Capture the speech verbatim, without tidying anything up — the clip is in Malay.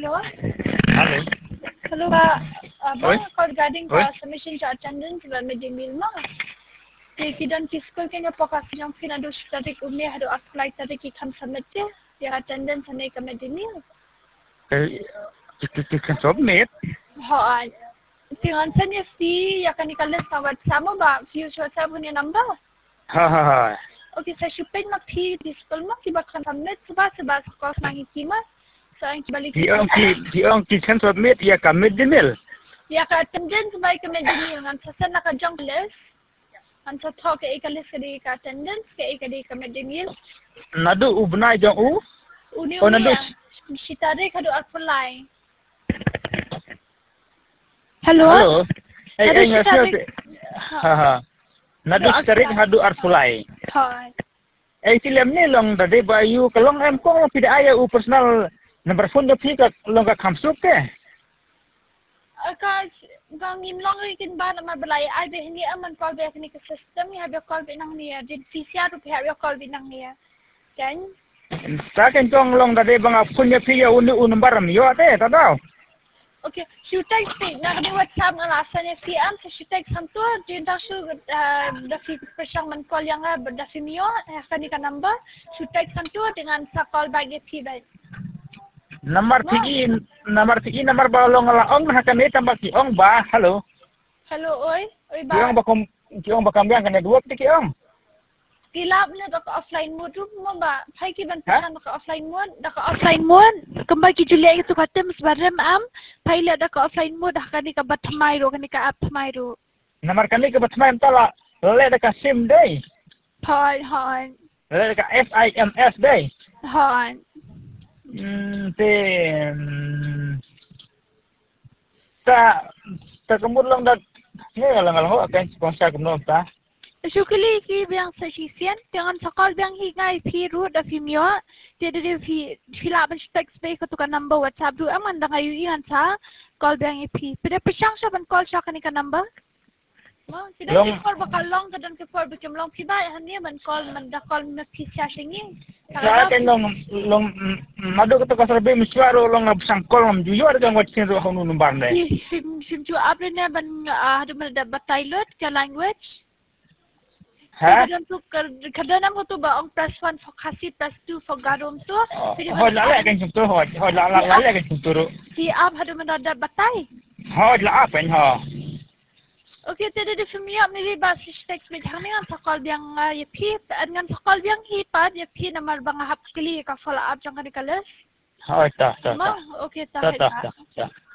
Hello? Halo. Hello, Kak. Abang, Oi. call regarding Oi. ka submission sa attendance sa midday meal mo. Kaya kidan fiscal kanya po kasi yung pinado sa tarik umi, hado apply tarik ikam submit ya. Yung attendance sa ka midday meal. Eh, you can submit. Haan. Tingan sa niya si, ya kanikalas na WhatsApp mo ba? Fuse WhatsApp mo niya number. Ha ha ha. Okay, sa shupin mag-P fiscal mo, kiba kan submit, sabah sabah sa cost ng hikima. Sa ang kibalik Di ang ki di ang ki can submit ya ka midmeal. Ya ka attendance ba ka midday meal ngan sa sana ka junk list. Ang sa talk ka ikalis ka di ka attendance, ka ikadi ka midday meal. Nadu ubna jang u. Uni Oh, uni nandun. ya. Sitari ka do apply. Hello? Halo. Eh Nadu eh si ngasih. Tarik. Ha ha. Nadu Hado starik apply. hadu arfulai. Hi. Eh silam ni long dade bayu kalong em ko pida aya u personal number phone da phi ka long ka khamsuk ke. Akas gang im long ikin ba na mabalay ay be hindi aman call back ni ka system ya be call back nang niya. Did P C R to have your call back nang niya. Kan? Sa ken tong long dade bang phone ya phi ya unu un baram yo ate ta daw. Okay, shooting speed na kani WhatsApp na lasa niya si am sa shooting samto din daw su da fi persyang man call yang da fi mio kani ka number shooting samto dengan sa call back ya pi ba. Nomor tigi nomor tigi nomor ba long la ong na kan eta ba ki ong ba. Halo. Hello oi, oi Ki ong ba. ba kom ki ong ba kambiang kan dua tigi ong. Kilap na ka offline mode tu mo ba? Pai ki ban pesan ka offline mode, da ka offline mode. Kembali ki Julia itu kata sebarem am, pai la da ka offline mode dah kani ka batmai ro kani ka app mai ro. Nomor kan ni ke batmai tala le da ka sim dei. Pai hai. Le da ka S I M S dei. Hai. Hmm te ta ta kemud long da ni lang lang ho kan sponsor kemud ta. Syukuli ki biang sa sisian, dengan sakal biang hingai pi root da fi mio, dia dia fi fila ban text space tu kan number WhatsApp du aman da ngayu ian sa call biang pi. Pada pesyang sa ban call sa kani ka number. Mo, tidak Long- ki call bakal long kadan ke call bikin long pi ba hani ban call man da call na pi sa singi. Sa kan long long madu ka ka sabi miswaro long sangkol ngam juyo ada kan watsin ro honu numbar dei. Sim sim ju apre ne ban ada man da batailot ke language. Ha? Kadang tu kadang mo tu ba ang press one for kasi press two for garum tu. Hoi la la kan sumtur hoi hoi la la la kan sumtur. Si ab hadu mendadak batai. Hoi la apa en ha. Okay, tadi di film ni riba si teks mit kami ngan sakal biang ya pi ngan sakal biang hipat ya pi namar bang hap kali ka follow up jang kan kalas. Hoi ta ta ta. Ma okay Ta ta. ta ta.